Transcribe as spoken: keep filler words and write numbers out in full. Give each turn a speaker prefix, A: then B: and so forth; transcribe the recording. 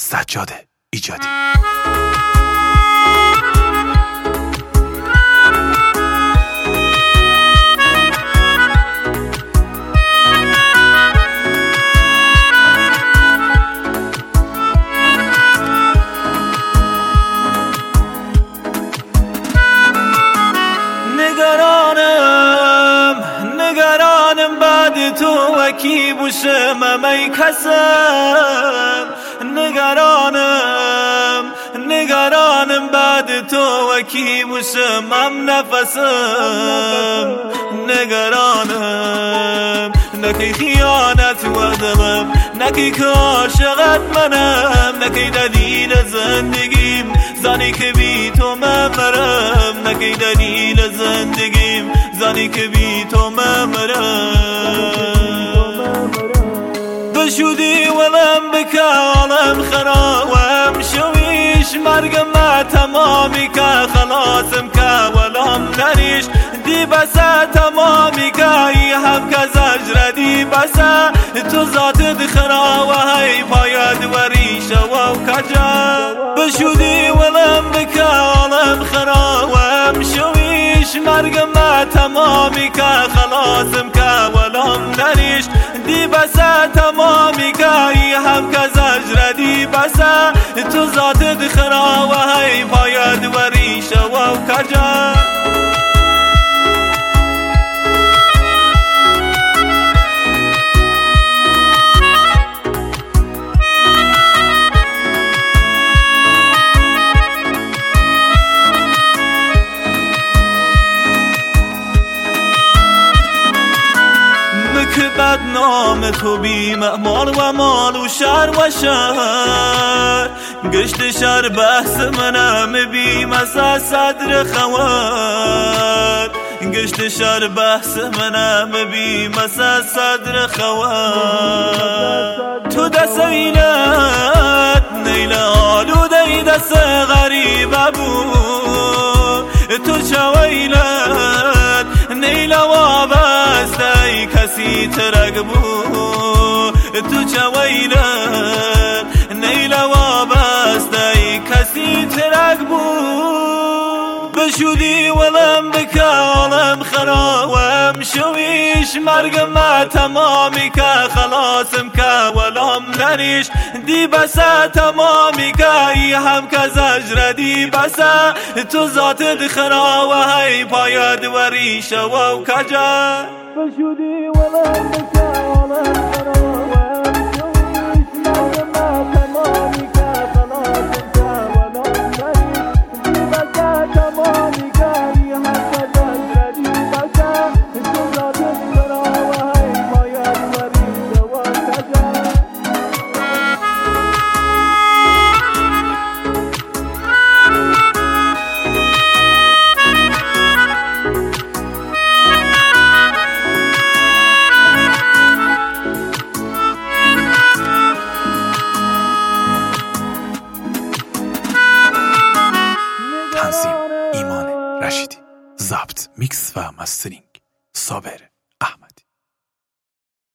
A: سجاد ایجادی.
B: نگرانم نگرانم بعد تو وکی بوشم ای کسم، نگرانم نگرانم بعد تو وکی بوشم ام نفسم، نگرانم نکی خیانت و دلم، نکی که عاشقت منم، نکی دلیل زندگیم زنی که بی تو ممرم، نکی دلیل زندگیم زنی که بی تو ممرم. بشودی ولم بکا عالم خراوم شویش مرگم ما تمامی که خلاصم که ولم نریش دی بسا تمامی که ای هم که زجر دی بسا تو ذات دخراوه های پاید وریش و کجا. بشودی ولم بکا عالم خراوم شویش مرگم ما تمامی که خلاصم که ولم نریش دی بسا تمامی که ای هم که زجر دی بسا تو ذات دخراوه های پاید وریش و کجا. که بدنام تو بی مال و مال و شهر و شهر گشت شهر بحث منم بی مسا صدر خوار، گشت شهر بحث منم بی مسا صدر خوار. تو دست اینت نیل آلوده دست غریبه بود، تو چویلت نیل وابسته ای کسی ترک بود، تو چویلت نیل وابسته ای کسی ترک بود. بشودی ولم بکا عالم خراوم شویش مرگم ما تمامی که خلاصم که ولم نریش دی بسا تمامی که ای هم که زجر دی بسا تو ذات دخراوه های پاید وریش و کجا. بشودی ولم بکا عالم خراوم شویش مرگم ما تمامی که خلاصم که ولم نریش دی بسا تمامی که ای هم که زجر دی بسا تو ذات دخراوه های پاید وریش و کجا.
A: تنظیم ایمان رشیدی، ضبط میکس و مسترینگ صابر احمدی.